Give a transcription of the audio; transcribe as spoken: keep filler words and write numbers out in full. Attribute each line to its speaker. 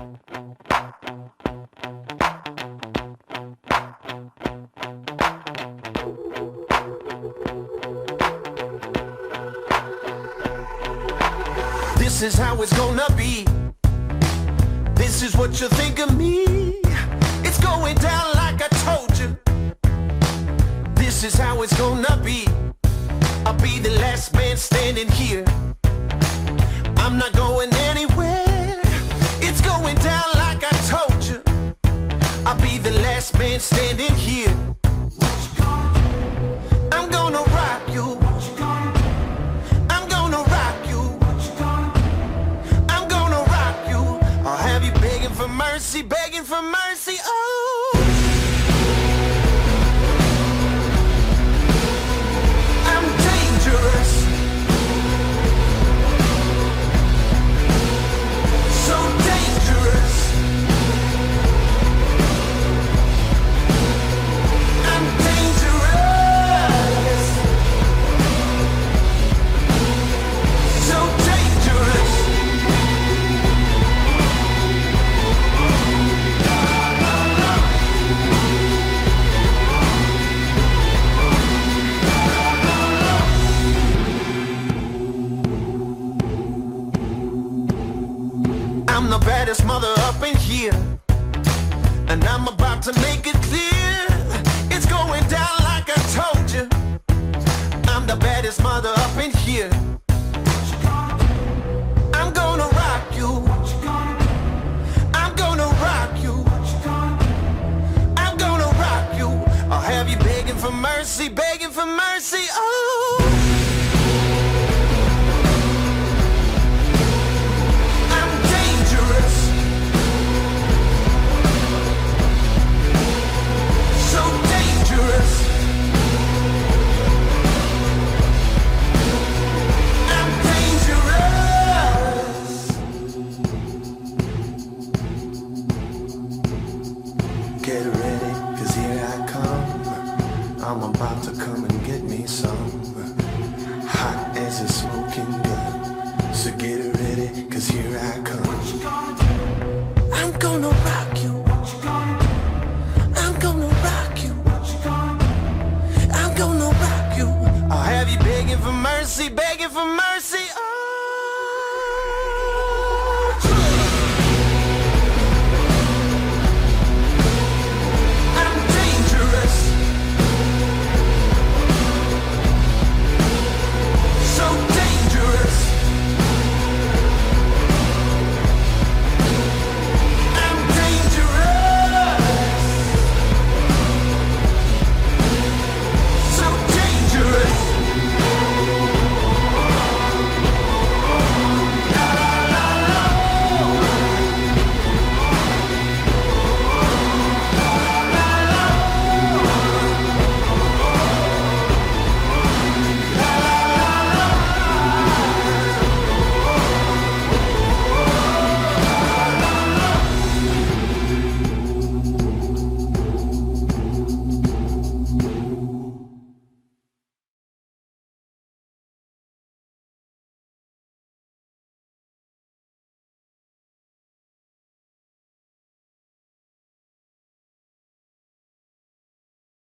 Speaker 1: This is how it's gonna be. This is what you think of me. It's going down like I told you. This is how it's gonna be. I'll be the last man standing here. I'm not going anywhere. It's going down like I told you. I'll be the last man standing here. I'm gonna rock you. I'm gonna rock you. I'm gonna rock you. I'll have you begging for mercy, begging for mercy. Oh, I'm dangerous. So dangerous. I'm dangerous. So dangerous. I'm the baddest mother up in here, and I'm about to make it clear. It's going down like I told you. I'm the baddest mother up in here. I'm gonna rock you. I'm gonna rock you. I'm gonna rock you. I'll have you begging for mercy, begging for mercy. Oh, I'm dangerous. So dangerous. I'm dangerous. Get ready, 'cause here I come. I'm about to come and get me some. Hot as a smoking gun. So get ready, 'cause here I come. I'm gonna rock.